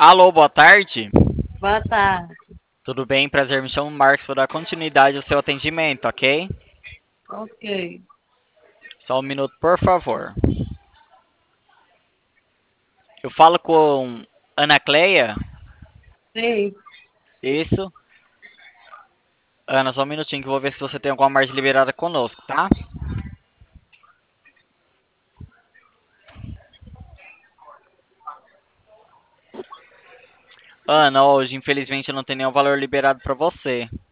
Alô, boa tarde. Boa tarde. Tudo bem? Prazer, me chamo Marcos. Vou dar continuidade ao seu atendimento, ok? Ok. Só um minuto, por favor. Eu falo com Ana Cleia? Sim. Isso. Ana, só um minutinho que eu vou ver se você tem alguma margem liberada conosco, tá? Ana, hoje infelizmente eu não tenho nenhum valor liberado pra você.